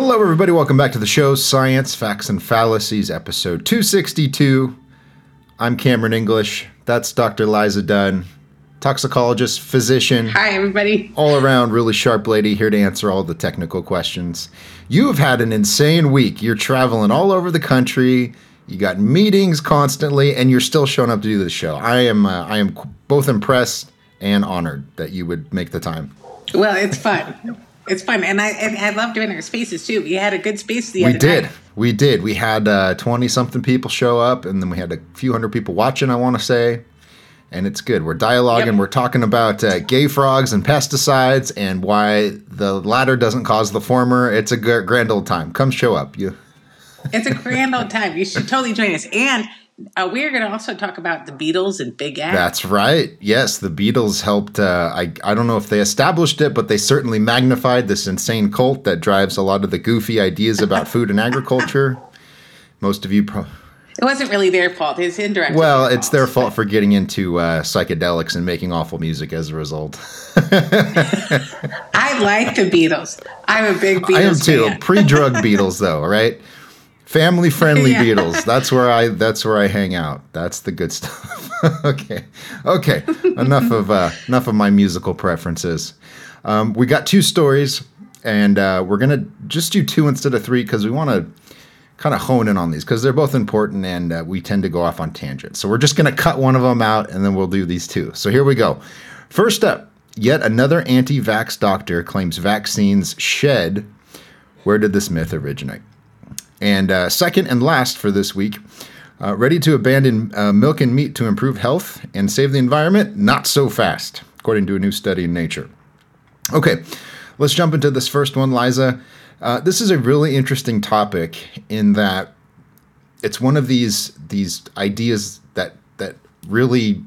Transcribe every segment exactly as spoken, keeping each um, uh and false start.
Hello, everybody. Welcome back to the show, Science, Facts, and Fallacies, episode two sixty-two. I'm Cameron English. That's Doctor Liza Dunn, toxicologist, physician. Hi, everybody. All around really sharp lady, here to answer all the technical questions. You have had an insane week. You're traveling all over the country. You got meetings constantly, and you're still showing up to do this show. I am, uh, I am both impressed and honored that you would make the time. Well, it's fun. It's fun, and I and I love doing our spaces too. We had a good space the other We did. night. We did. We had uh, twenty-something people show up, and then we had a few hundred people watching, I want to say. And it's good. We're dialoguing. Yep. We're talking about uh, gay frogs and pesticides and why the latter doesn't cause the former. It's a g- grand old time. Come show up. You. It's a grand old time. You should totally join us. And uh, we're going to also talk about the Beatles and Big Ag. That's right. Yes, the Beatles helped. Uh, I, I don't know if they established it, but they certainly magnified this insane cult that drives a lot of the goofy ideas about food and agriculture. Most of you pro- It wasn't really their fault. It's indirect. Well, it's their fault for getting into uh, psychedelics and making awful music as a result. I like the Beatles. I'm a big Beatles I am too. fan. Pre-drug Beatles, though, right? Family-friendly Yeah. Beatles. That's where I. That's where I hang out. That's the good stuff. okay, okay. Enough of uh, enough of my musical preferences. Um, we got two stories, and uh, we're gonna just do two instead of three because we want to kind of hone in on these because they're both important, and uh, we tend to go off on tangents. So we're just gonna cut one of them out, and then we'll do these two. So here we go. First up, yet another anti-vax doctor claims vaccines shed. Where did this myth originate? And uh, second and last for this week, uh, ready to abandon uh, milk and meat to improve health and save the environment? Not so fast, according to a new study in Nature. Okay, let's jump into this first one, Liza. Uh, this is a really interesting topic in that it's one of these these ideas that that really,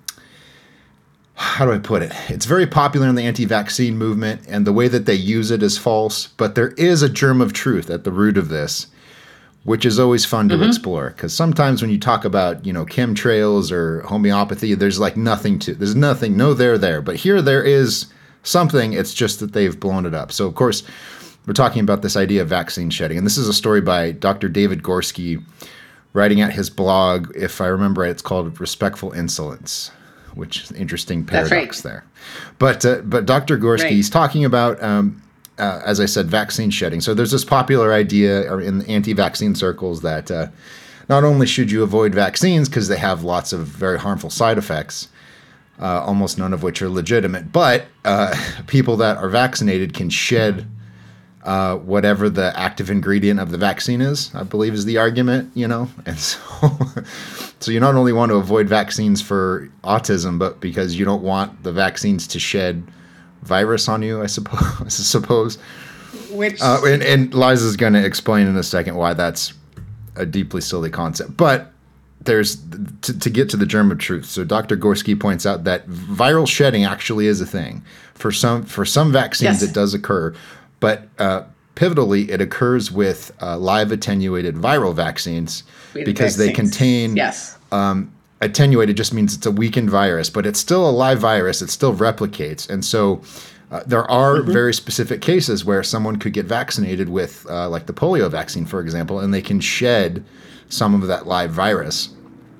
how do I put it? It's very popular in the anti-vaccine movement, and the way that they use it is false, but there is a germ of truth at the root of this, which is always fun to mm-hmm. explore. Because sometimes when you talk about, you know, chemtrails or homeopathy, there's like nothing to, there's nothing, no there there. But here there is something, it's just that they've blown it up. So, of course, we're talking about this idea of vaccine shedding. And this is a story by Doctor David Gorski, writing at his blog, if I remember right, it's called Respectful Insolence, which is an interesting paradox right. there. But uh, but Doctor Gorski, right. he's talking about, um, uh, as I said, vaccine shedding. So there's this popular idea in anti-vaccine circles that uh, not only should you avoid vaccines because they have lots of very harmful side effects, uh, almost none of which are legitimate, but uh, people that are vaccinated can shed uh, whatever the active ingredient of the vaccine is, I believe is the argument, you know? And so... So you not only want to avoid vaccines for autism, but because you don't want the vaccines to shed virus on you, I suppose. I suppose. Which uh, and, and Liza's going to explain in a second why that's a deeply silly concept. But there's to, to get to the germ of truth. So Doctor Gorski points out that viral shedding actually is a thing. For some for some vaccines, yes. it does occur, but uh, pivotally, it occurs with uh, live attenuated viral vaccines. Because they contain yes. um, attenuated just means it's a weakened virus, but it's still a live virus. It still replicates. And so uh, there are mm-hmm. very specific cases where someone could get vaccinated with uh, like the polio vaccine, for example, and they can shed some of that live virus.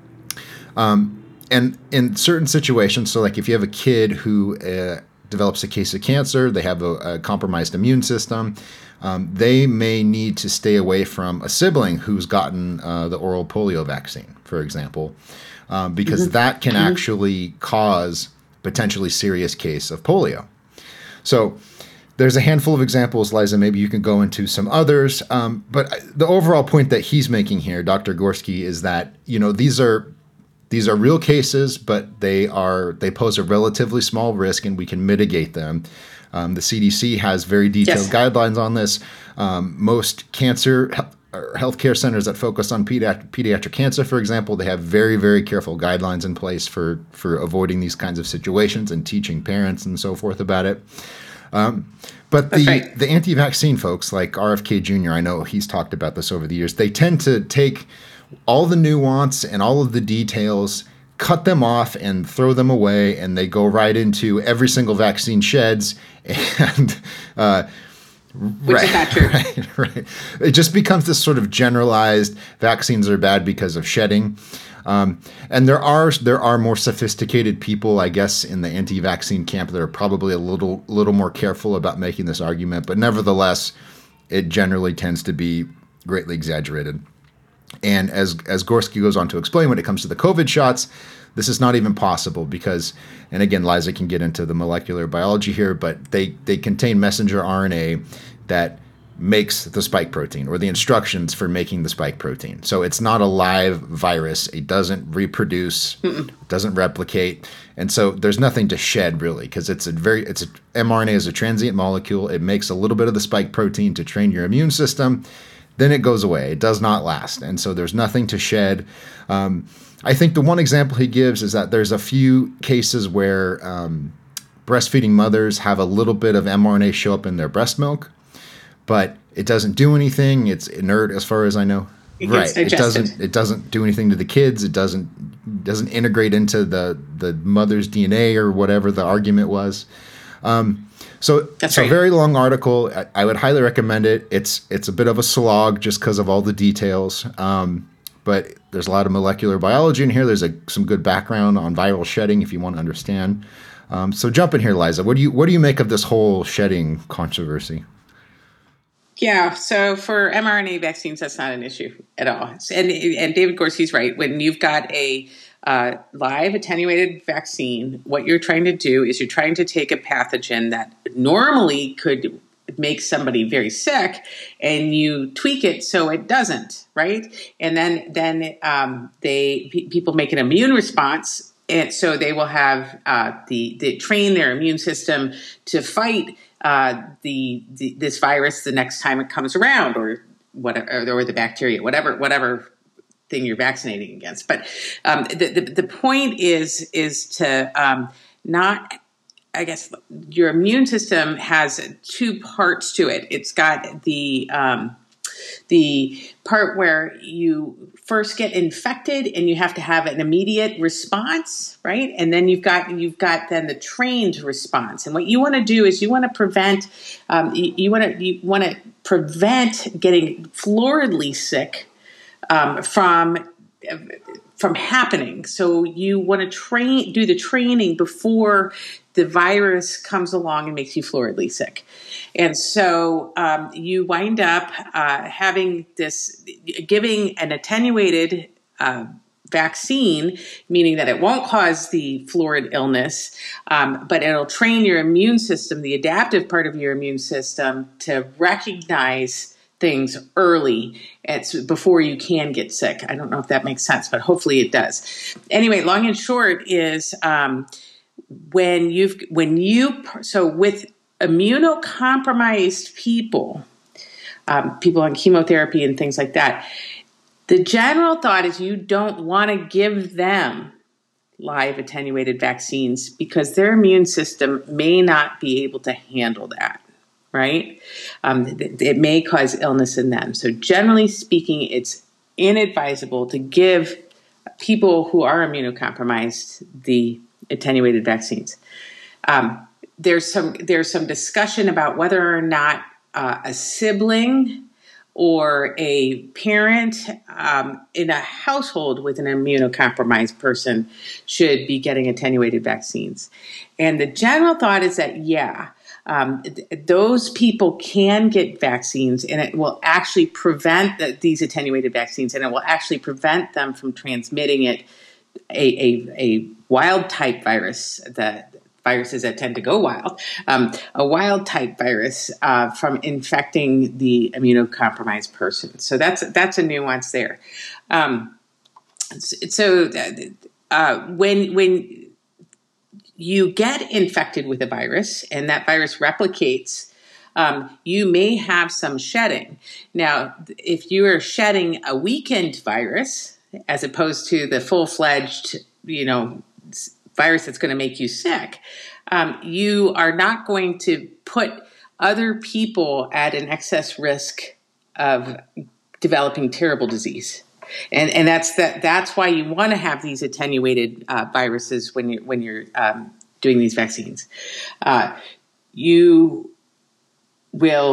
Um, and in certain situations, so like if you have a kid who uh, develops a case of cancer, they have a, a compromised immune system, Um, they may need to stay away from a sibling who's gotten uh, the oral polio vaccine, for example, um, because mm-hmm. that can mm-hmm. actually cause potentially serious case of polio. So there's a handful of examples, Liza. Maybe you can go into some others. Um, but the overall point that he's making here, Doctor Gorski, is that, you know, these are these are real cases, but they are they pose a relatively small risk, and we can mitigate them. Um, the C D C has very detailed yes. guidelines on this. Um, most cancer he- healthcare centers that focus on pediatric, pediatric cancer, for example, they have very, very careful guidelines in place for, for avoiding these kinds of situations and teaching parents and so forth about it. Um, but the, right. the anti-vaccine folks like R F K Junior, I know he's talked about this over the years, they tend to take all the nuance and all of the details, cut them off and throw them away, and they go right into every single vaccine sheds, and uh, which right, is not true. Right, right. It just becomes this sort of generalized vaccines are bad because of shedding. Um, and there are there are more sophisticated people, I guess, in the anti-vaccine camp that are probably a little little more careful about making this argument. But nevertheless, it generally tends to be greatly exaggerated. And as as Gorski goes on to explain, when it comes to the COVID shots, this is not even possible because, and again, Liza can get into the molecular biology here, but they, they contain messenger R N A that makes the spike protein or the instructions for making the spike protein. So it's not a live virus. It doesn't reproduce, Mm-mm. doesn't replicate. And so there's nothing to shed really because it's a very, it's a, mRNA is a transient molecule. It makes a little bit of the spike protein to train your immune system. Then it goes away. It does not last. And so there's nothing to shed. Um, I think the one example he gives is that there's a few cases where um, breastfeeding mothers have a little bit of mRNA show up in their breast milk, but it doesn't do anything. It's inert as far as I know. It right. It doesn't it doesn't do anything to the kids. It doesn't doesn't integrate into the, the mother's D N A or whatever the argument was. Um, So That's it's right. a very long article. I, I would highly recommend it. It's it's a bit of a slog just because of all the details. Um, but there's a lot of molecular biology in here. There's a, some good background on viral shedding if you want to understand. Um, so jump in here, Liza. What do you what do you make of this whole shedding controversy? Yeah, so for mRNA vaccines, that's not an issue at all. And and David Gorski's right. When you've got a uh, live attenuated vaccine, what you're trying to do is you're trying to take a pathogen that normally could make somebody very sick, and you tweak it so it doesn't, right? And then then um, they p- people make an immune response, and so they will have uh, the they train their immune system to fight uh, the, the this virus the next time it comes around, or whatever, or the bacteria, whatever whatever thing you're vaccinating against. But um, the, the the point is is to um, not. I guess your immune system has two parts to it. It's got the um, the part where you first get infected and you have to have an immediate response, right? And then you've got you've got then the trained response. And what you want to do is you want to prevent um, you, you want to you want to prevent getting floridly sick um, from. from happening. So you want to train, do the training before the virus comes along and makes you floridly sick. And so um, you wind up uh, having this, giving an attenuated uh, vaccine, meaning that it won't cause the florid illness, um, but it'll train your immune system, the adaptive part of your immune system, to recognize things early it's before you can get sick. I don't know if that makes sense, but hopefully it does. Anyway, long and short is um, when you've when you so with immunocompromised people, um, people on chemotherapy and things like that, the general thought is you don't want to give them live attenuated vaccines because their immune system may not be able to handle that. Right? Um, it, it may cause illness in them. So generally speaking, it's inadvisable to give people who are immunocompromised the attenuated vaccines. Um, there's some there's some discussion about whether or not uh, a sibling or a parent um, in a household with an immunocompromised person should be getting attenuated vaccines. And the general thought is that, yeah, Um, th- those people can get vaccines, and it will actually prevent the, these attenuated vaccines, and it will actually prevent them from transmitting it, a, a, a wild type virus, the viruses that tend to go wild, um, a wild type virus uh, from infecting the immunocompromised person. So that's that's a nuance there. Um, so uh, when when you get infected with a virus and that virus replicates, um, you may have some shedding. Now, if you are shedding a weakened virus as opposed to the full-fledged, you know, virus that's going to make you sick, um, you are not going to put other people at an excess risk of developing terrible disease. And and that's that. That's why you want to have these attenuated uh, viruses when you when you're um, doing these vaccines. Uh, you will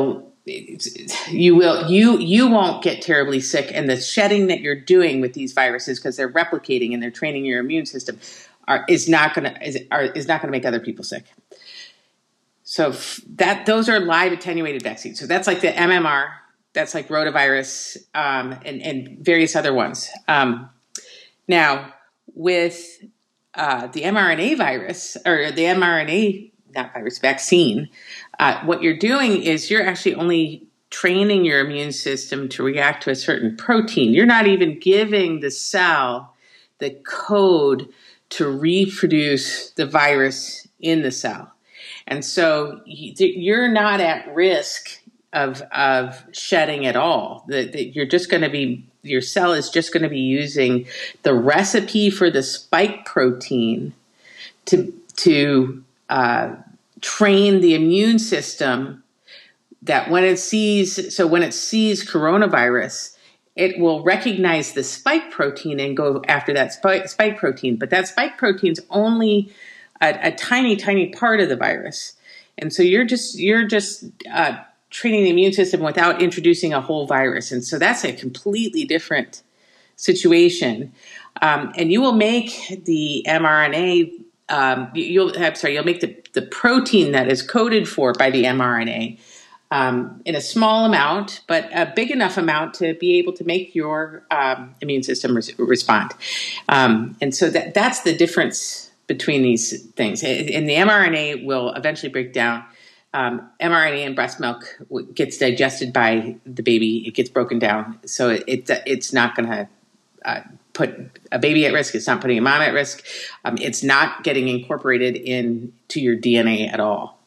you will you you won't get terribly sick, and the shedding that you're doing with these viruses, because they're replicating and they're training your immune system, are is not going to is are, is not going to make other people sick. So that those are live attenuated vaccines. So that's like the M M R, that's like rotavirus, um, and and various other ones. Um, now with uh, the mRNA virus or the mRNA not virus vaccine, uh, what you're doing is you're actually only training your immune system to react to a certain protein. You're not even giving the cell the code to reproduce the virus in the cell. And so you're not at risk of, of shedding at all. That you're just going to be, your cell is just going to be using the recipe for the spike protein to, to uh, train the immune system that when it sees, so when it sees coronavirus, it will recognize the spike protein and go after that spike, spike protein. But that spike protein's only a, a tiny, tiny part of the virus. And so you're just, you're just uh, training the immune system without introducing a whole virus. And so that's a completely different situation. Um, and you will make the mRNA, um, you'll have, sorry, you'll make the, the protein that is coded for by the mRNA um, in a small amount, but a big enough amount to be able to make your um, immune system res- respond. Um, and so that that's the difference between these things. And the mRNA will eventually break down. Um, mRNA in breast milk gets digested by the baby. It gets broken down. So it, it it's not going to uh, put a baby at risk. It's not putting a mom at risk. Um, it's not getting incorporated into your D N A at all.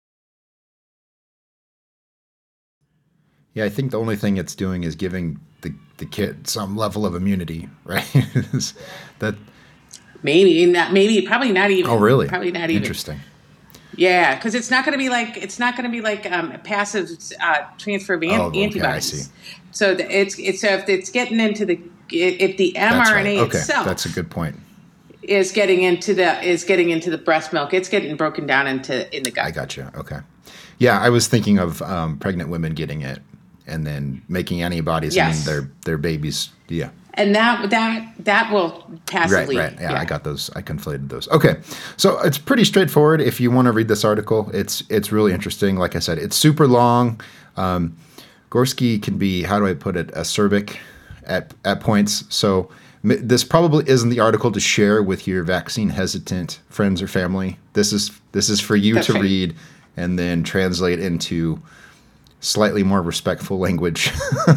Yeah, I think the only thing it's doing is giving the, the kid some level of immunity, right? that maybe not. Maybe probably not even. Oh, really? Probably not even. Interesting. Yeah, because it's not going to be like it's not going to be like um, a passive uh, transfer of an- oh, okay, antibodies. I see. So the, it's it's so if it's getting into the if the mRNA That's right. Okay, itself, that's a good point. Is getting into the is getting into the breast milk. It's getting broken down into in the gut. I got you. Okay. Yeah, I was thinking of um, pregnant women getting it and then making antibodies yes. and their their babies. Yeah. And that that that will passively. Right, right. Yeah, yeah, I got those. I conflated those. Okay, so it's pretty straightforward. If you want to read this article, it's it's really interesting. Like I said, it's super long. Um, Gorski can be, how do I put it, acerbic at at points. So m- this probably isn't the article to share with your vaccine hesitant friends or family. This is this is for you That's to right. read and then translate into slightly more respectful language.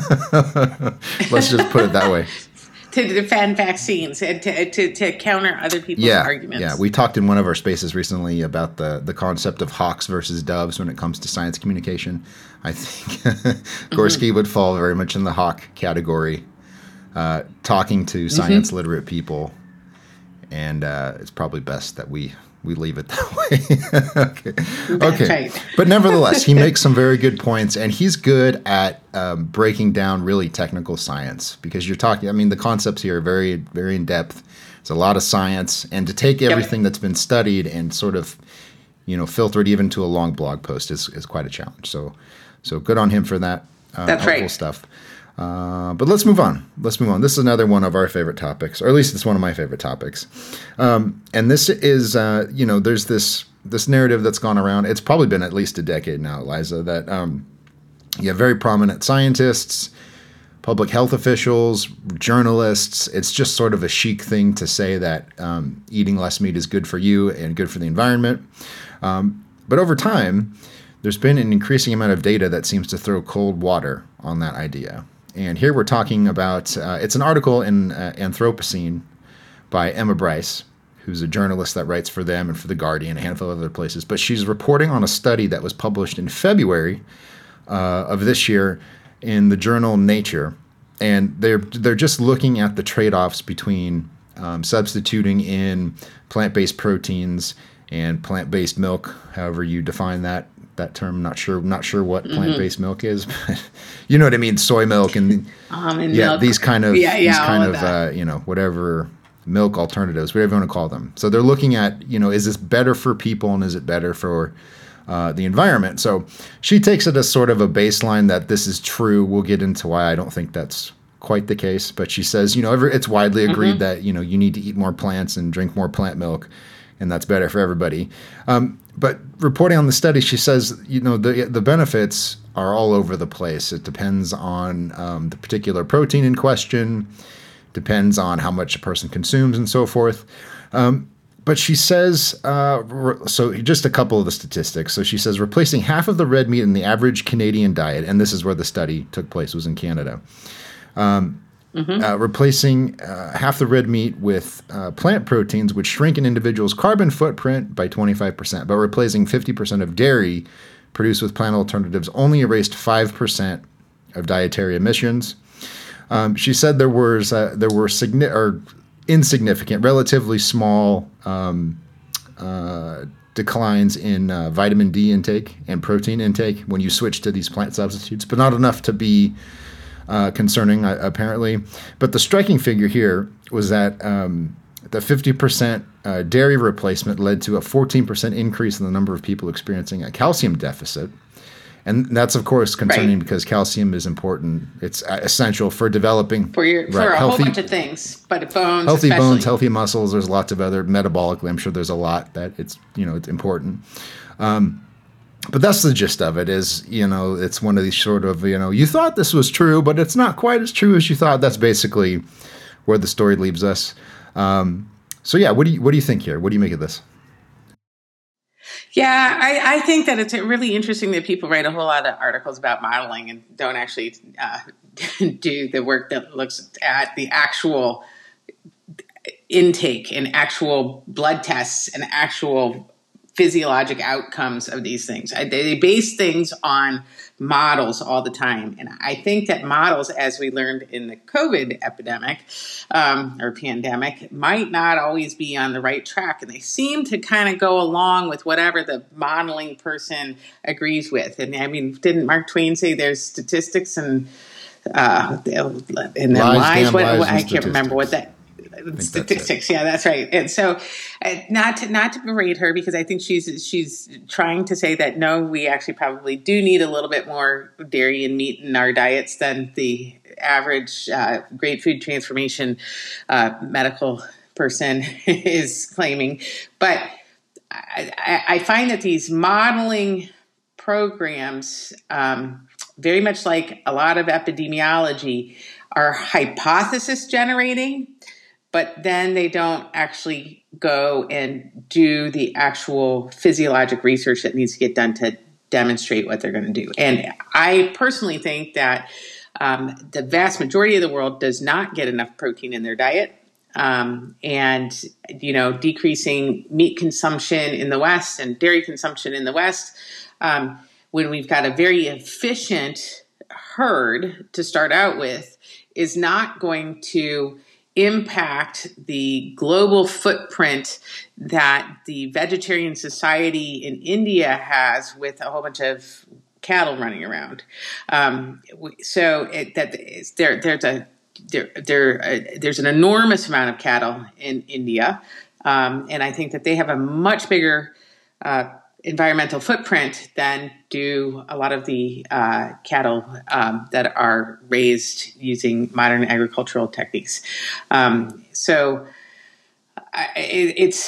Let's just put it that way. To defend vaccines and to, to, to counter other people's yeah, arguments. Yeah, we talked in one of our spaces recently about the, the concept of hawks versus doves when it comes to science communication. I think Gorski mm-hmm. would fall very much in the hawk category, uh, talking to science mm-hmm. literate people. And uh, it's probably best that we we leave it that way. okay. That's okay. right. But nevertheless, he makes some very good points, and he's good at um, breaking down really technical science, because you're talking, I mean, the concepts here are very, very in depth. It's a lot of science, and to take everything yep. that's been studied and sort of, you know, filter it even to a long blog post is, is quite a challenge. So, so good on him for that. Uh, that's helpful right. stuff. Uh, but let's move on. Let's move on. This is another one of our favorite topics, or at least it's one of my favorite topics. Um, and this is, uh, you know, there's this this narrative that's gone around. It's probably been at least a decade now, Eliza, that um, you have very prominent scientists, public health officials, journalists. It's just sort of a chic thing to say that um, eating less meat is good for you and good for the environment. Um, but over time, there's been an increasing amount of data that seems to throw cold water on that idea. And here we're talking about, uh, it's an article in uh, Anthropocene by Emma Bryce, who's a journalist that writes for them and for The Guardian, a handful of other places. But she's reporting on a study that was published in February uh, of this year in the journal Nature. And they're, they're just looking at the trade-offs between um, substituting in plant-based proteins and plant-based milk, however you define that. That term, not sure, not sure what mm-hmm. plant-based milk is, but you know what I mean. Soy milk and almond yeah, milk. these kind of yeah, yeah, these kind of, of uh, you know, whatever milk alternatives, whatever you want to call them. So they're looking at, you know, is this better for people and is it better for uh, the environment. So she takes it as sort of a baseline that this is true. We'll get into why I don't think that's quite the case, but she says, you know, every, it's widely agreed mm-hmm. that, you know, you need to eat more plants and drink more plant milk, and that's better for everybody. Um, but reporting on the study, she says, you know, the the benefits are all over the place. It depends on um, the particular protein in question, depends on how much a person consumes and so forth. Um, but she says, uh, re- so just a couple of the statistics. So she says replacing half of the red meat in the average Canadian diet, and this is where the study took place, was in Canada. Um, Mm-hmm. Uh, replacing uh, half the red meat with uh, plant proteins would shrink an individual's carbon footprint by twenty-five percent, but replacing fifty percent of dairy produced with plant alternatives only erased five percent of dietary emissions. Um, she said there was uh, there were signi- or insignificant, relatively small um, uh, declines in uh, vitamin D intake and protein intake when you switch to these plant substitutes, but not enough to be Uh, concerning, uh, apparently. But the striking figure here was that um, the fifty percent uh, dairy replacement led to a fourteen percent increase in the number of people experiencing a calcium deficit. And that's, of course, concerning right. because calcium is important. It's uh, essential for developing for your right, for a healthy, whole bunch of things, but bones, healthy especially. bones, healthy muscles. There's lots of other metabolically. I'm sure there's a lot that it's you know it's important. Um, But that's the gist of it is, you know, it's one of these sort of, you know, you thought this was true, but it's not quite as true as you thought. That's basically where the story leaves us. Um, so, yeah, what do you what do you think here? What do you make of this? Yeah, I, I think that it's really interesting that people write a whole lot of articles about modeling and don't actually uh, do the work that looks at the actual intake and actual blood tests and actual physiologic outcomes of these things. I, they base things on models all the time. And I think that models, as we learned in the COVID epidemic um, or pandemic, might not always be on the right track. And they seem to kind of go along with whatever the modeling person agrees with. And I mean, didn't Mark Twain say there's statistics and uh, and then lies? lies? What, lies what, I can't remember what that. Statistics, yeah, that's right. And so, uh, not to not to berate her, because I think she's she's trying to say that no, we actually probably do need a little bit more dairy and meat in our diets than the average uh, Great Food Transformation uh, medical person is claiming. But I, I find that these modeling programs, um, very much like a lot of epidemiology, are hypothesis generating. But then they don't actually go and do the actual physiologic research that needs to get done to demonstrate what they're going to do. And I personally think that um, the vast majority of the world does not get enough protein in their diet. Um, and, you know, decreasing meat consumption in the West and dairy consumption in the West, um, when we've got a very efficient herd to start out with, is not going to impact the global footprint that the vegetarian society in India has with a whole bunch of cattle running around. Um, so it, that is, there, there's a there, there uh, there's an enormous amount of cattle in India, um, and I think that they have a much bigger uh, environmental footprint than do a lot of the uh, cattle um, that are raised using modern agricultural techniques. Um, so I, it, it's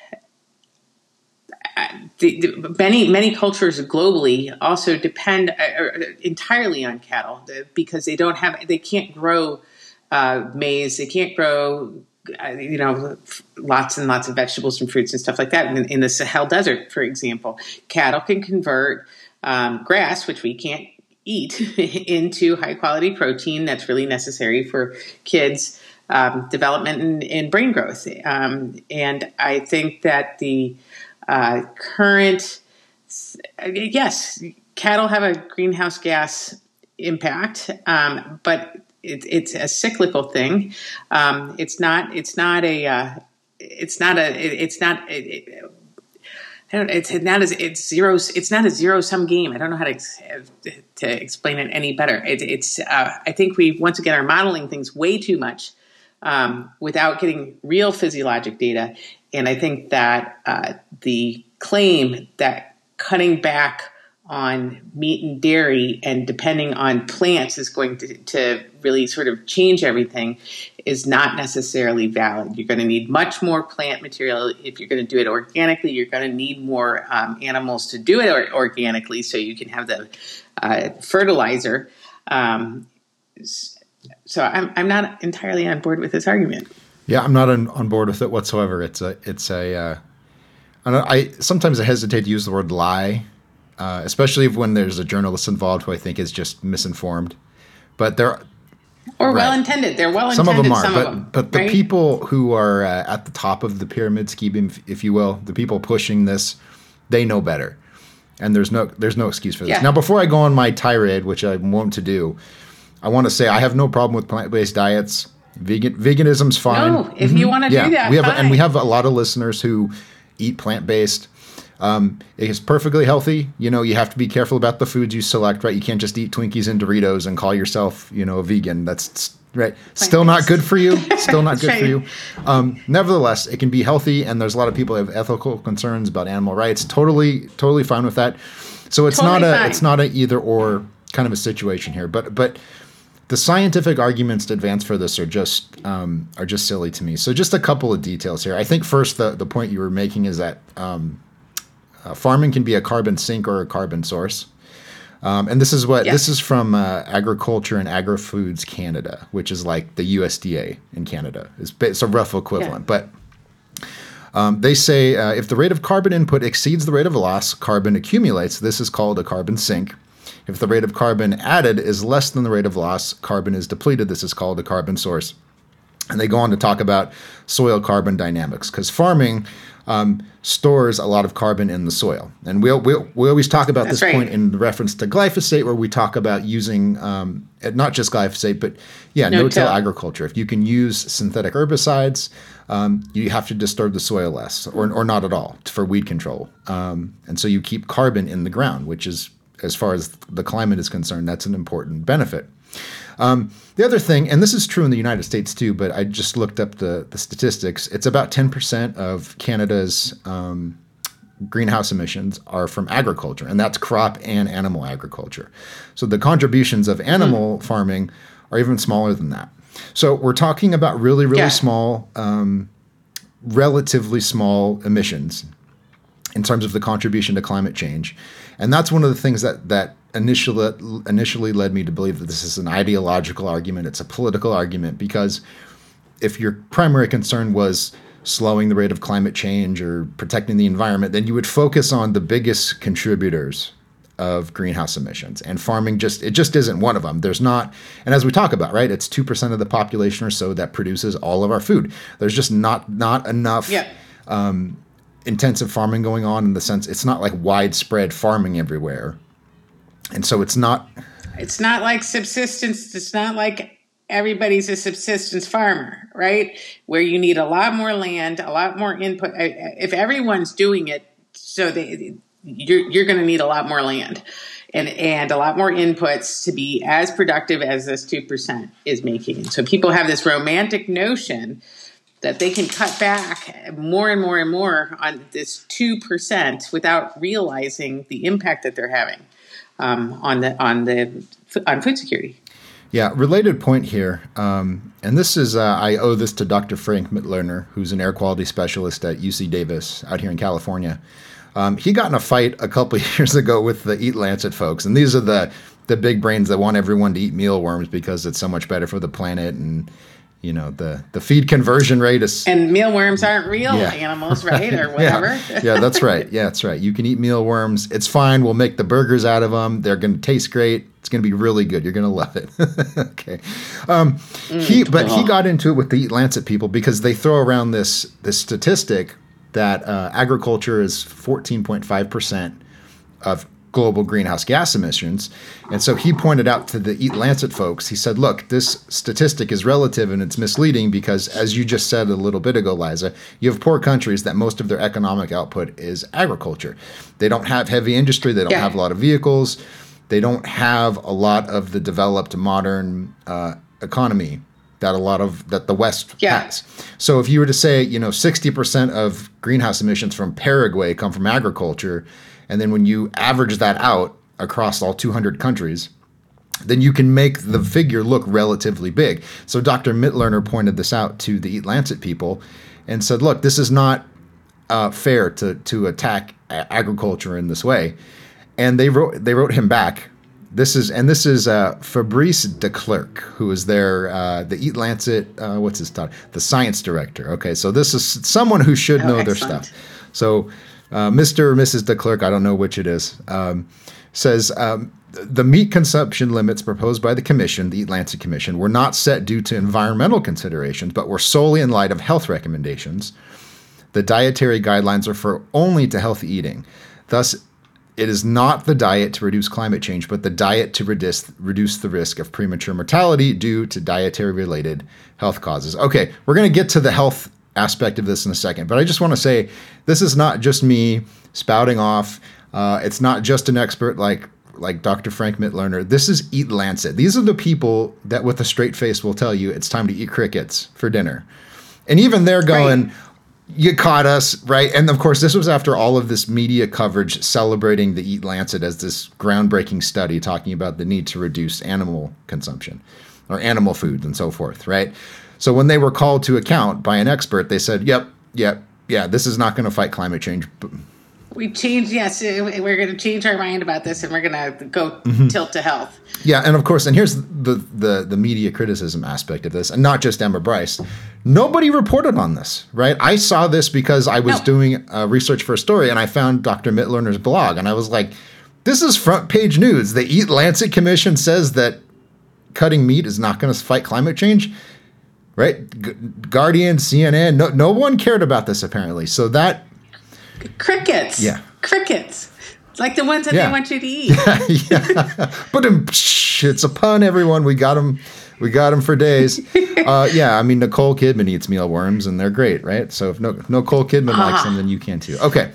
the, the, many many cultures globally also depend uh, entirely on cattle because they don't have they can't grow uh, maize, they can't grow. Uh, you know, lots and lots of vegetables and fruits and stuff like that. In, in the Sahel Desert, for example, cattle can convert um, grass, which we can't eat, into high quality protein that's really necessary for kids' um, development and, and brain growth. Um, and I think that the uh, current, yes, cattle have a greenhouse gas impact, um, but It, it's a cyclical thing. Um, it's not. It's not a. Uh, it's not a. It, it's not. It, it, I don't. It's not as. It's zero. It's not a zero sum game. I don't know how to to explain it any better. It, it's. Uh, I think we once again are modeling things way too much um, without getting real physiologic data. And I think that uh, the claim that cutting back on meat and dairy and depending on plants is going to, to really sort of change everything is not necessarily valid. You're going to need much more plant material. If you're going to do it organically, you're going to need more um, animals to do it or, organically so you can have the uh, fertilizer. Um, so I'm, I'm not entirely on board with this argument. Yeah, I'm not on, on board with it whatsoever. It's a, it's a, uh, I, don't, I sometimes I hesitate to use the word lie. Uh, especially when there's a journalist involved who I think is just misinformed. But they're or right. well-intended. They're well-intended. Some of them are, some but of them, but the right? people who are uh, at the top of the pyramid scheme, if you will, the people pushing this, they know better, and there's no there's no excuse for this. Yeah. Now, before I go on my tirade, which I'm wont to do, I want to say I have no problem with plant-based diets. Vegan veganism's fine. No, if mm-hmm. you want to yeah. do that, we have fine. and we have a lot of listeners who eat plant-based. Um, it is perfectly healthy. You know, you have to be careful about the foods you select, right? You can't just eat Twinkies and Doritos and call yourself, you know, a vegan. That's right. Still not good for you. Still not good right. for you. Um, nevertheless, it can be healthy, and there's a lot of people who have ethical concerns about animal rights. Totally, totally fine with that. So it's totally not a, fine. it's not a either or kind of a situation here. But, but the scientific arguments to advance for this are just, um, are just silly to me. So just a couple of details here. I think first the the point you were making is that. Um, Uh, farming can be a carbon sink or a carbon source. Um, and this is what, yeah. this is from uh, Agriculture and Agri-Foods Canada, which is like the U S D A in Canada. It's, it's a rough equivalent. Yeah. But um, they say uh, if the rate of carbon input exceeds the rate of loss, carbon accumulates. This is called a carbon sink. If the rate of carbon added is less than the rate of loss, carbon is depleted. This is called a carbon source. And they go on to talk about soil carbon dynamics, because farming um, stores a lot of carbon in the soil. And we'll, we'll, we always talk about That's this right. point in reference to glyphosate, where we talk about using um, not just glyphosate, but yeah, no-till no agriculture. If you can use synthetic herbicides, um, you have to disturb the soil less, or, or not at all, for weed control. Um, and so you keep carbon in the ground, which is, as far as the climate is concerned, that's an important benefit. Um, the other thing, and this is true in the United States too, but I just looked up the, the statistics. It's about ten percent of Canada's um, greenhouse emissions are from agriculture, and that's crop and animal agriculture. So the contributions of animal mm. farming are even smaller than that. So we're talking about really, really yeah. small, um, relatively small emissions in terms of the contribution to climate change. And that's one of the things that, that initially, initially led me to believe that this is an ideological argument. It's a political argument, because if your primary concern was slowing the rate of climate change or protecting the environment, then you would focus on the biggest contributors of greenhouse emissions. And farming just, it just isn't one of them. There's not, and as we talk about, right, it's two percent of the population or so that produces all of our food. There's just not, not enough yeah. um, intensive farming going on, in the sense it's not like widespread farming everywhere. And so it's not, it's not like subsistence. It's not like everybody's a subsistence farmer, right? Where you need a lot more land, a lot more input. If everyone's doing it, so they, you're, you're going to need a lot more land and, and a lot more inputs to be as productive as this two percent is making. And so people have this romantic notion that they can cut back more and more and more on this two percent without realizing the impact that they're having um, on the on the on food security. Yeah, related point here, um, and this is uh, I owe this to Doctor Frank Mitlerner, who's an air quality specialist at U C Davis out here in California. Um, he got in a fight a couple of years ago with the Eat Lancet folks, and these are the the big brains that want everyone to eat mealworms because it's so much better for the planet, and you know, the, the feed conversion rate is... And mealworms aren't real yeah. animals, right? Or whatever. yeah. yeah, that's right. Yeah, that's right. You can eat mealworms. It's fine. We'll make the burgers out of them. They're going to taste great. It's going to be really good. You're going to love it. okay. Um, mm, he, but cool. he got into it with the Eat Lancet people because they throw around this, this statistic that uh, agriculture is fourteen point five percent of global greenhouse gas emissions. And so he pointed out to the Eat Lancet folks, he said, look, this statistic is relative and it's misleading because, as you just said a little bit ago, Liza, you have poor countries that most of their economic output is agriculture. They don't have heavy industry. They don't yeah. have a lot of vehicles. They don't have a lot of the developed modern uh, economy that a lot of that the West yeah. has. So if you were to say, you know, sixty percent of greenhouse emissions from Paraguay come from agriculture, and then when you average that out across all two hundred countries, then you can make the figure look relatively big. So Doctor Mitloehner pointed this out to the Eat Lancet people and said, look, this is not uh, fair to to attack agriculture in this way. And they wrote they wrote him back. This is and this is uh, Fabrice de Klerk, who is their uh, the Eat Lancet uh, what's his title? The science director. Okay, so this is someone who should oh, know excellent. their stuff. So uh, Mister or Missus de Klerk, I don't know which it is, um, says um, the meat consumption limits proposed by the commission, the Eat Lancet Commission, were not set due to environmental considerations, but were solely in light of health recommendations. The dietary guidelines are for only to healthy eating. Thus, it is not the diet to reduce climate change, but the diet to reduce reduce the risk of premature mortality due to dietary-related health causes. Okay, we're going to get to the health aspect of this in a second, but I just want to say this is not just me spouting off. Uh, it's not just an expert like like Doctor Frank Mitloehner. This is Eat Lancet. These are the people that with a straight face will tell you it's time to eat crickets for dinner. And even they're going, right. You caught us, right? And of course, this was after all of this media coverage celebrating the Eat Lancet as this groundbreaking study talking about the need to reduce animal consumption or animal food and so forth, right? So when they were called to account by an expert, they said, yep, yep, yeah, this is not going to fight climate change. We changed, yes, we're going to change our mind about this and we're going to go mm-hmm. tilt to health. Yeah, and of course, and here's the, the the media criticism aspect of this, and not just Emma Bryce. Nobody reported on this, right? I saw this because I was no. doing uh, research for a story, and I found Doctor Mitloehner's blog, and I was like, this is front page news. The Eat Lancet Commission says that cutting meat is not going to fight climate change, right? G- Guardian, C N N, no, no one cared about this apparently. So that... Crickets. Yeah. Crickets. Like the ones that yeah. they want you to eat. yeah. But it's a pun, everyone. We got them. We got them for days. Uh, yeah. I mean, Nicole Kidman eats mealworms, and they're great, right? So if no, if Nicole Kidman uh-huh. likes them, then you can too. Okay.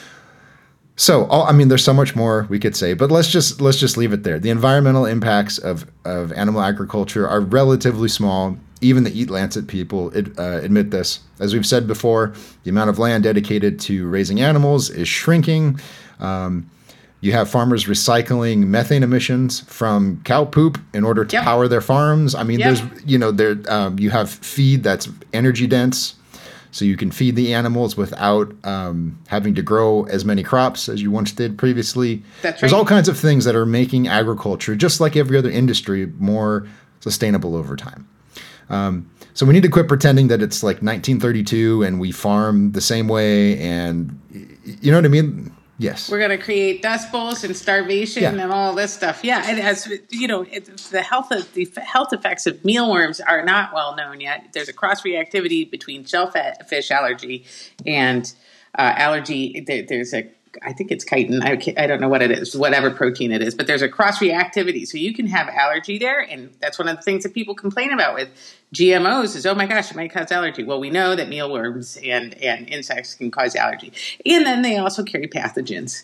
So, all, I mean, there's so much more we could say, but let's just let's just leave it there. The environmental impacts of of animal agriculture are relatively small. Even the Eat Lancet people uh, admit this. As we've said before, the amount of land dedicated to raising animals is shrinking. Um, you have farmers recycling methane emissions from cow poop in order to yep. power their farms. I mean, yep. there's, you know, there um, you have feed that's energy dense, so you can feed the animals without um, having to grow as many crops as you once did previously. That's There's right. all kinds of things that are making agriculture, just like every other industry, more sustainable over time. Um, so we need to quit pretending that it's like nineteen thirty-two and we farm the same way, and you know what I mean? Yes. We're going to create dust bowls and starvation yeah. and all this stuff. Yeah, and as you know, it, the health of the health effects of mealworms are not well known yet. There's a cross reactivity between shellfish allergy and uh, allergy. There, there's a I think it's chitin. I, I don't know what it is, whatever protein it is, but there's a cross reactivity. So you can have allergy there. And that's one of the things that people complain about with G M Os is, oh my gosh, it might cause allergy. Well, we know that mealworms and, and insects can cause allergy. And then they also carry pathogens.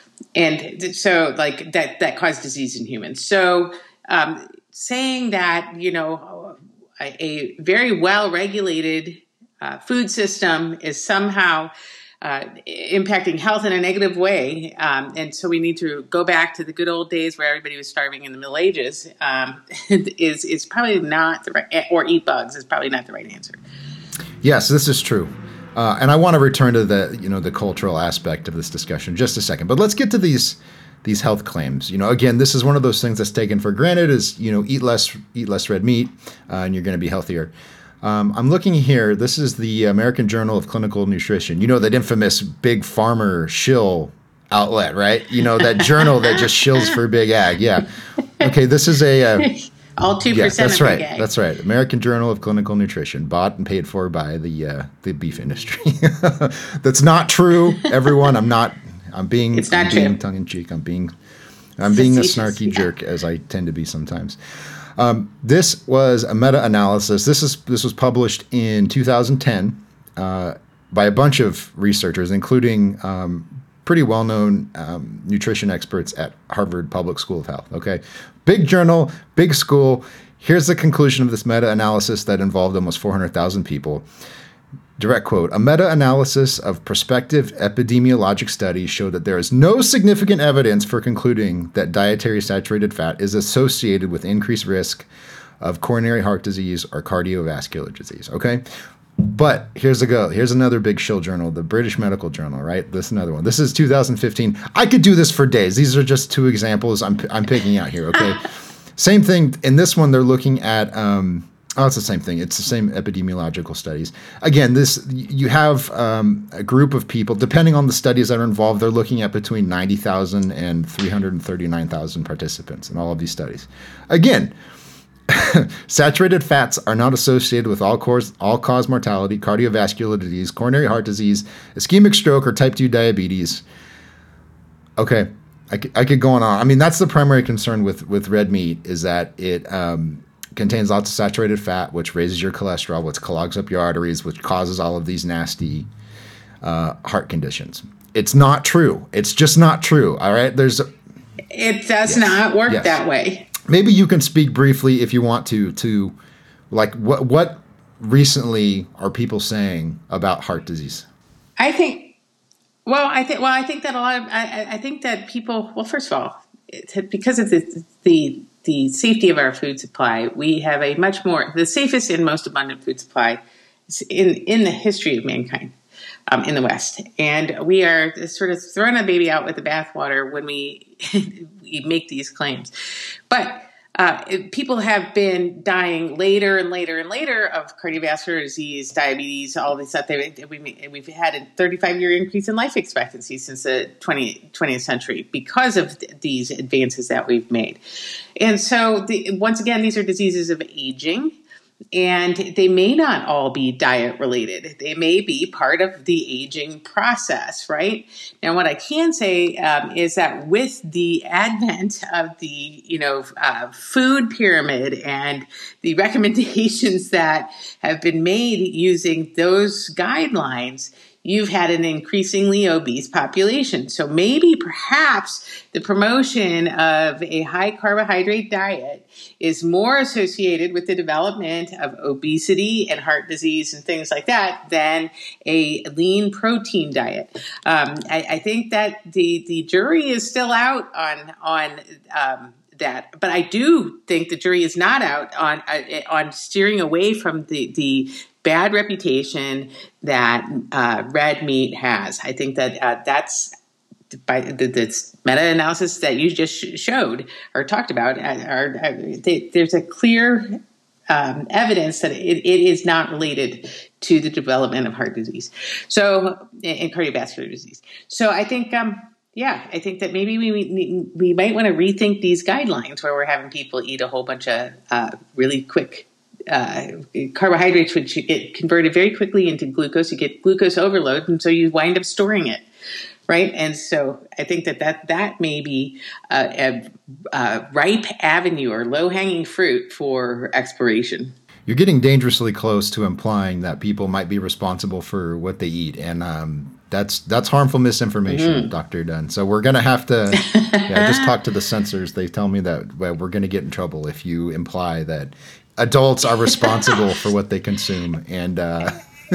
And so like that, that cause disease in humans. So um, saying that, you know, a, a very well-regulated uh, food system is somehow Uh, impacting health in a negative way. Um, and so we need to go back to the good old days where everybody was starving in the Middle Ages um, is, is probably not the right, or eat bugs is probably not the right answer. Yes, this is true. Uh, and I want to return to the, you know, the cultural aspect of this discussion in just a second, but let's get to these, these health claims. You know, again, this is one of those things that's taken for granted is, you know, eat less, eat less red meat, uh, and you're going to be healthier. Um, I'm looking here. This is the American Journal of Clinical Nutrition. You know, that infamous big farmer shill outlet, right? You know, that journal that just shills for big ag. Yeah. Okay, this is a... Uh, All two percent yes, that's of right. big ag. That's right. American Journal of Clinical Nutrition, bought and paid for by the uh, the beef industry. That's not true, everyone. I'm not... I'm being, it's not I'm true. being tongue-in-cheek. I'm being, I'm being a snarky yeah. jerk, as I tend to be sometimes. Um, this was a meta-analysis. This is this was published in two thousand ten uh, by a bunch of researchers, including um, pretty well-known um, nutrition experts at Harvard Public School of Health. Okay, big journal, big school. Here's the conclusion of this meta-analysis that involved almost four hundred thousand people. Direct quote, a meta-analysis of prospective epidemiologic studies showed that there is no significant evidence for concluding that dietary saturated fat is associated with increased risk of coronary heart disease or cardiovascular disease. Okay. But here's a go. Here's another big shill journal, the British Medical Journal, right? This is another one. This is two thousand fifteen. I could do this for days. These are just two examples I'm, I'm picking out here. Okay. Same thing. In this one, they're looking at, um, oh, it's the same thing. It's the same epidemiological studies. Again, this you have um, a group of people, depending on the studies that are involved, they're looking at between ninety thousand and three hundred thirty-nine thousand participants in all of these studies. Again, saturated fats are not associated with all cause, all cause mortality, cardiovascular disease, coronary heart disease, ischemic stroke, or type two diabetes. Okay, I could, I could go on. I mean, that's the primary concern with, with red meat is that it um, – contains lots of saturated fat, which raises your cholesterol, which clogs up your arteries, which causes all of these nasty uh, heart conditions. It's not true. It's just not true. All right. There's. A, it does yes, not work yes. that way. Maybe you can speak briefly if you want to, to like what, what recently are people saying about heart disease? I think, well, I think, well, I think that a lot of, I, I think that people, well, first of all, it, because of the, the, the safety of our food supply, we have a much more, the safest and most abundant food supply in, in the history of mankind um, in the West. And we are sort of throwing a baby out with the bathwater when we, we make these claims. But uh, it, people have been dying later and later and later of cardiovascular disease, diabetes, all this stuff. We, we've had a thirty-five year increase in life expectancy since the twentieth century because of th- these advances that we've made. And so, the, once again, these are diseases of aging, and they may not all be diet related. They may be part of the aging process, right? Now, what I can say um, is that with the advent of the, you know, uh, food pyramid and the recommendations that have been made using those guidelines, you've had an increasingly obese population. So maybe perhaps the promotion of a high carbohydrate diet is more associated with the development of obesity and heart disease and things like that than a lean protein diet. Um, I, I think that the, the jury is still out on, on, um, that, but I do think the jury is not out on uh, on steering away from the the bad reputation that uh, red meat has. I think that uh, that's by the, the meta-analysis that you just sh- showed or talked about. Are, are they, there's a clear um, evidence that it, it is not related to the development of heart disease, so and cardiovascular disease. So I think. Um, Yeah, I think that maybe we we, we might want to rethink these guidelines where we're having people eat a whole bunch of uh, really quick uh, carbohydrates, which you get converted very quickly into glucose. You get glucose overload, and so you wind up storing it, right? And so I think that that, that may be a, a, a ripe avenue or low-hanging fruit for exploration. You're getting dangerously close to implying that people might be responsible for what they eat, and um, that's that's harmful misinformation, mm-hmm. Doctor Dunn. So we're gonna have to. Yeah, I just talked to the censors. They tell me that well, we're gonna get in trouble if you imply that adults are responsible for what they consume, and uh,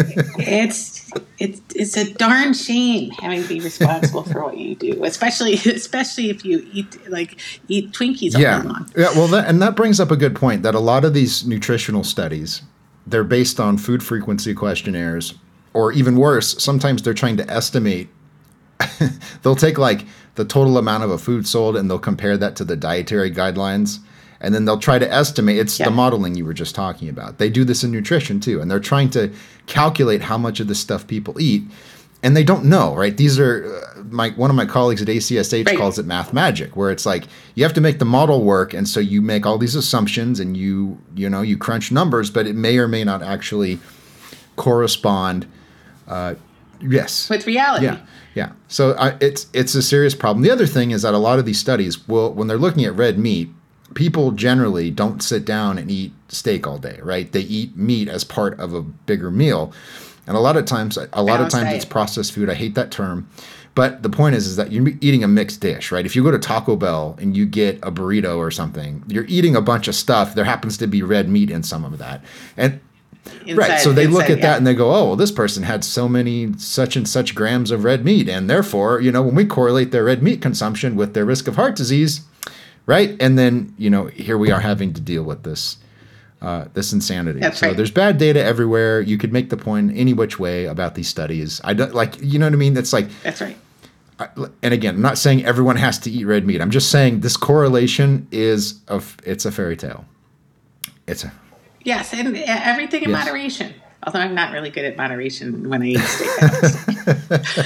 it's it's it's a darn shame having to be responsible for what you do, especially especially if you eat like eat Twinkies all yeah. day long. Yeah, well, that, and that brings up a good point that a lot of these nutritional studies, they're based on food frequency questionnaires, or even worse, sometimes they're trying to estimate. They'll take like the total amount of a food sold and they'll compare that to the dietary guidelines. And then they'll try to estimate, it's yeah. the modeling you were just talking about. They do this in nutrition too. And they're trying to calculate how much of this stuff people eat. And they don't know, right? These are, uh, my one of my colleagues at A C S H right. calls it math magic, where it's like, you have to make the model work. And so you make all these assumptions and you, you know, you crunch numbers, but it may or may not actually correspond. Uh, yes. With reality. Yeah. Yeah. So uh, it's, it's a serious problem. The other thing is that a lot of these studies will, when they're looking at red meat, people generally don't sit down and eat steak all day, right? They eat meat as part of a bigger meal. And a lot of times, a lot of times it's processed food. I hate that term. But the point is, is that you're eating a mixed dish, right? If you go to Taco Bell and you get a burrito or something, you're eating a bunch of stuff. There happens to be red meat in some of that. And Inside, right. So they inside, look at yeah. that and they go, oh, well, this person had so many such and such grams of red meat. And therefore, you know, when we correlate their red meat consumption with their risk of heart disease, right. And then, you know, here we are having to deal with this, uh, this insanity. That's so right. there's bad data everywhere. You could make the point any which way about these studies. I don't like, you know what I mean? It's like, That's right. and again, I'm not saying everyone has to eat red meat. I'm just saying this correlation is of it's a fairy tale. It's a Yes, and everything in Yes. moderation. Although I'm not really good at moderation when I eat steak.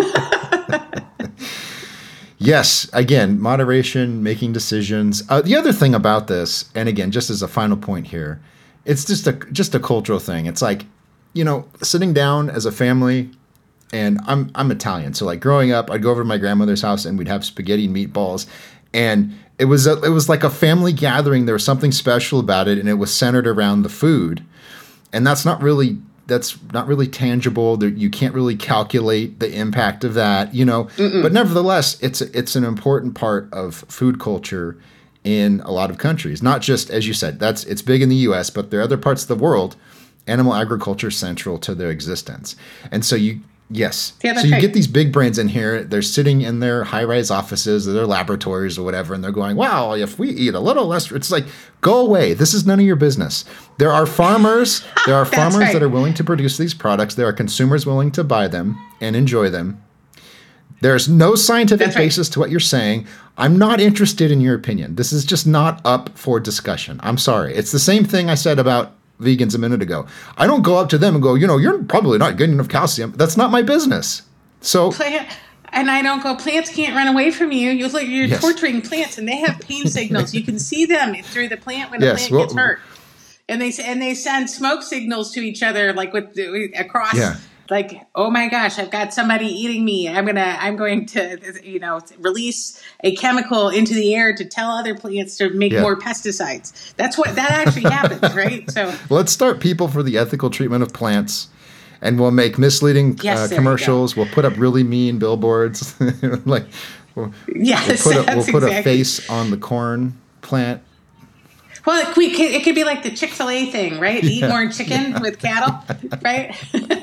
yes. Again, moderation, making decisions. Uh, the other thing about this, and again, just as a final point here, it's just a just a cultural thing. It's like, you know, sitting down as a family. And I'm I'm Italian, so like growing up, I'd go over to my grandmother's house and we'd have spaghetti and meatballs, and it was a, it was like a family gathering. There was something special about it, and it was centered around the food, and that's not really that's not really tangible. There, you can't really calculate the impact of that, you know. Mm-mm. But nevertheless, it's it's an important part of food culture in a lot of countries. Not just, as you said, that's it's big in the U S, but there are other parts of the world. Animal agriculture is central to their existence, and so you. Yes. Yeah, so you right. get these big brains in here. They're sitting in their high-rise offices or their laboratories or whatever, and they're going, wow, if we eat a little less, it's like, go away. This is none of your business. There are farmers. There are farmers right. that are willing to produce these products. There are consumers willing to buy them and enjoy them. There's no scientific That's right. basis to what you're saying. I'm not interested in your opinion. This is just not up for discussion. I'm sorry. It's the same thing I said about vegans a minute ago. I don't go up to them and go, you know, you're probably not getting enough calcium. That's not my business. So, Plant, and I don't go, plants can't run away from you. You look, you're Yes. torturing plants, and they have pain signals. You can see them through the plant when Yes, the plant well- gets hurt. And they and they send smoke signals to each other, like with across. Yeah. Like, oh my gosh, I've got somebody eating me. I'm gonna, I'm going to, you know, release a chemical into the air to tell other plants to make Yeah. more pesticides. That's what that actually happens, right? So let's start people for the ethical treatment of plants, and we'll make misleading Yes, uh, there you commercials. We'll put up really mean billboards. like, we'll, yes, we'll put, a, that's we'll put exactly. a face on the corn plant. Well, it could, it could be like the Chick-fil-A thing, right? Eat Yeah. more chicken with cattle, right?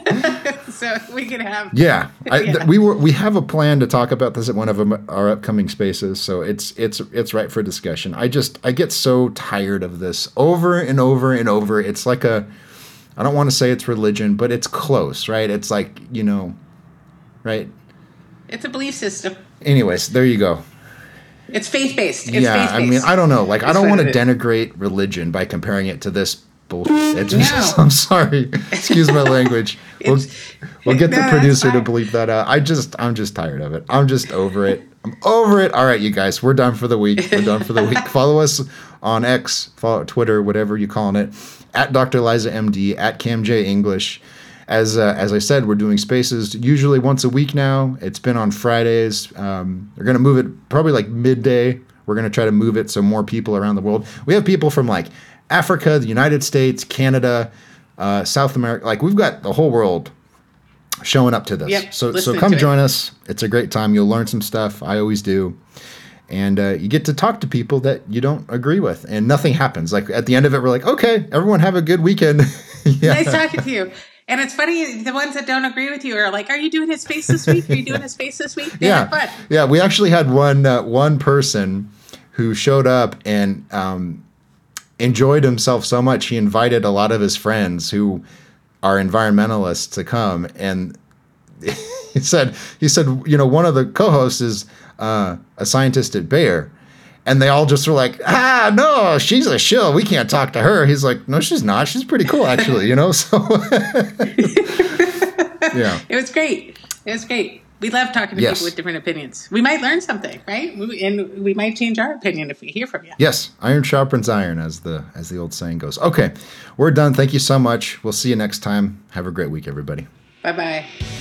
So we could have. Yeah, I, Yeah. Th- we were we have a plan to talk about this at one of um, our upcoming spaces, so it's it's it's right for discussion. I just I get so tired of this over and over and over. It's like a, I don't want to say it's religion, but it's close, right? It's like, you know, right? It's a belief system. Anyways, there you go. It's faith-based. It's yeah, faith-based. I mean, I don't know. Like, I That's don't what want to it is. denigrate religion by comparing it to this bullshit. It's just, No. I'm sorry. Excuse my language. We'll, It's- we'll get No, the that's producer to fine. bleep that out. I just, I'm just tired of it. I'm just over it. I'm over it. All right, you guys, we're done for the week. We're done for the week. Follow us on X, follow Twitter, whatever you're calling it, at Doctor Liza M D, at Cam J English. As uh, as I said, we're doing spaces usually once a week now. It's been on Fridays. Um, we're going to move it probably like midday. We're going to try to move it so more people around the world. We have people from like Africa, the United States, Canada, uh, South America. Like, we've got the whole world showing up to this. Yep, so so listening come to it. join us. It's a great time. You'll learn some stuff. I always do. And uh, you get to talk to people that you don't agree with, and nothing happens. Like, at the end of it, we're like, okay, everyone have a good weekend. Yeah. Nice talking to you. And it's funny, the ones that don't agree with you are like, are you doing his space this week? Are you doing his space this week? They Yeah, have fun. yeah. We actually had one uh, one person who showed up and um, enjoyed himself so much. He invited a lot of his friends who are environmentalists to come, and he said he said you know one of the co-hosts is uh, a scientist at Bayer. And they all just were like, ah, no, she's a shill. We can't talk to her. He's like, no, she's not. She's pretty cool, actually, you know? So, yeah. It was great. It was great. We love talking to Yes. people with different opinions. We might learn something, right? We- And we might change our opinion if we hear from you. Yes, iron sharpens iron, as the as the old saying goes. Okay, we're done. Thank you so much. We'll see you next time. Have a great week, everybody. Bye-bye.